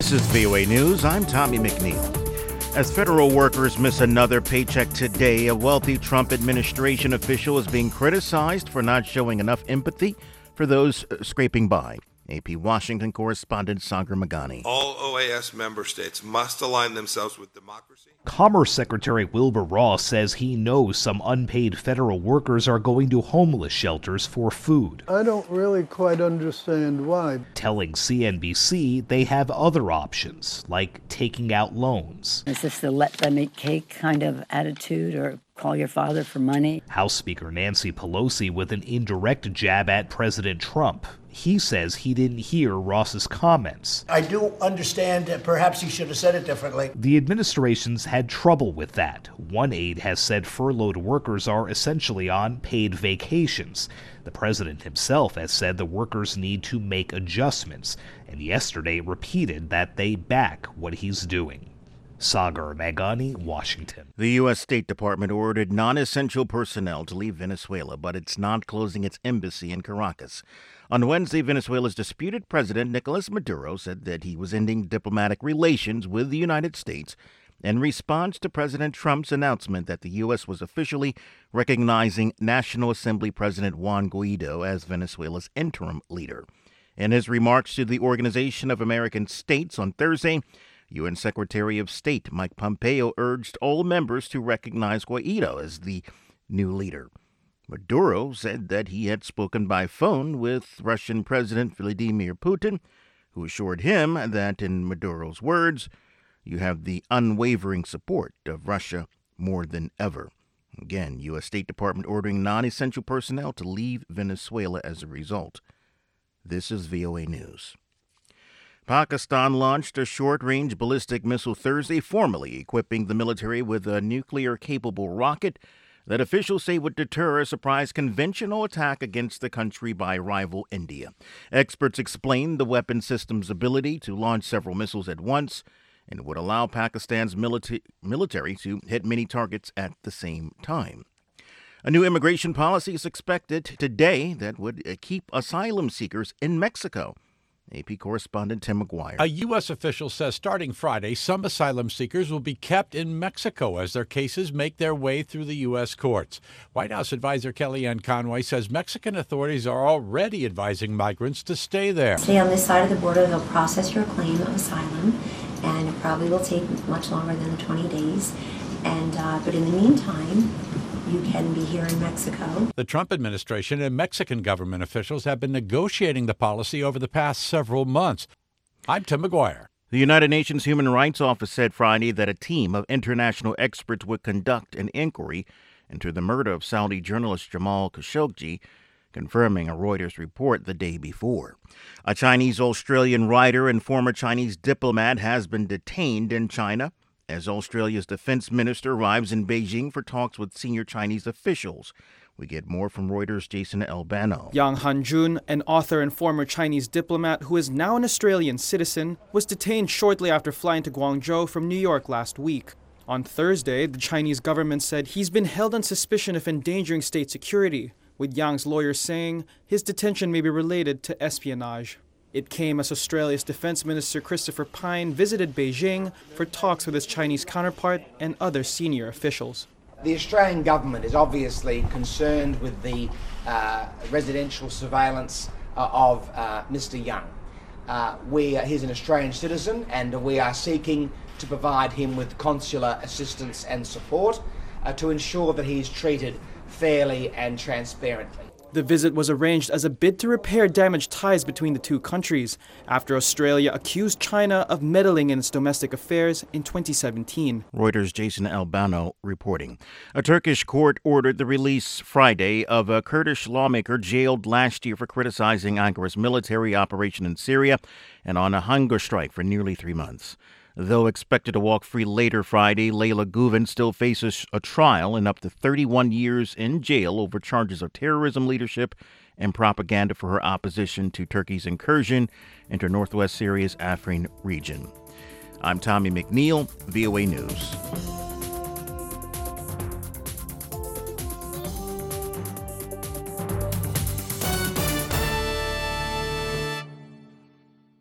This is VOA News. I'm Tommy McNeil. As federal workers miss another paycheck today, a wealthy Trump administration official is being criticized for not showing enough empathy for those scraping by. AP Washington correspondent Sagar Meghani. All OAS member states must align themselves with democracy. Commerce Secretary Wilbur Ross says he knows some unpaid federal workers are going to homeless shelters for food. I don't really quite understand why. Telling CNBC they have other options, like taking out loans. Is this the let them eat cake kind of attitude, or call your father for money? House Speaker Nancy Pelosi with an indirect jab at President Trump. He says he didn't hear Ross's comments. I do understand that perhaps he should have said it differently. The administration's had trouble with that. One aide has said furloughed workers are essentially on paid vacations. The president himself has said the workers need to make adjustments, and yesterday repeated that they back what he's doing. Sagar Meghani, Washington. The U.S. State Department ordered non-essential personnel to leave Venezuela, but it's not closing its embassy in Caracas. On Wednesday, Venezuela's disputed president, Nicolas Maduro, said that he was ending diplomatic relations with the United States in response to President Trump's announcement that the U.S. was officially recognizing National Assembly President Juan Guaido as Venezuela's interim leader. In his remarks to the Organization of American States on Thursday, UN Secretary of State Mike Pompeo urged all members to recognize Guaido as the new leader. Maduro said that he had spoken by phone with Russian President Vladimir Putin, who assured him that, in Maduro's words, "You have the unwavering support of Russia more than ever." Again, U.S. State Department ordering non-essential personnel to leave Venezuela as a result. This is VOA News. Pakistan launched a short-range ballistic missile Thursday, formally equipping the military with a nuclear-capable rocket that officials say would deter a surprise conventional attack against the country by rival India. Experts explained the weapon system's ability to launch several missiles at once and would allow Pakistan's military to hit many targets at the same time. A new immigration policy is expected today that would keep asylum seekers in Mexico. AP correspondent Tim McGuire. A U.S. official says starting Friday, some asylum seekers will be kept in Mexico as their cases make their way through the U.S. courts. White House advisor Kellyanne Conway says Mexican authorities are already advising migrants to stay there. Stay on this side of the border, they'll process your claim of asylum, and it probably will take much longer than the 20 days. But in the meantime, you can be here in Mexico. The Trump administration and Mexican government officials have been negotiating the policy over the past several months. I'm Tim McGuire. The United Nations Human Rights Office said Friday that a team of international experts would conduct an inquiry into the murder of Saudi journalist Jamal Khashoggi, confirming a Reuters report the day before. A Chinese-Australian writer and former Chinese diplomat has been detained in China as Australia's defense minister arrives in Beijing for talks with senior Chinese officials. We get more from Reuters' Jason Albano. Yang Hanjun, an author and former Chinese diplomat who is now an Australian citizen, was detained shortly after flying to Guangzhou from New York last week. On Thursday, the Chinese government said he's been held on suspicion of endangering state security, with Yang's lawyers saying his detention may be related to espionage. It came as Australia's Defence Minister Christopher Pyne visited Beijing for talks with his Chinese counterpart and other senior officials. The Australian government is obviously concerned with the residential surveillance of Mr. Yang. He's an Australian citizen, and we are seeking to provide him with consular assistance and support to ensure that he is treated fairly and transparently. The visit was arranged as a bid to repair damaged ties between the two countries after Australia accused China of meddling in its domestic affairs in 2017. Reuters' Jason Albano reporting. A Turkish court ordered the release Friday of a Kurdish lawmaker jailed last year for criticizing Ankara's military operation in Syria and on a hunger strike for nearly 3 months. Though expected to walk free later Friday, Leyla Guven still faces a trial and up to 31 years in jail over charges of terrorism leadership and propaganda for her opposition to Turkey's incursion into northwest Syria's Afrin region. I'm Tommy McNeil, VOA News.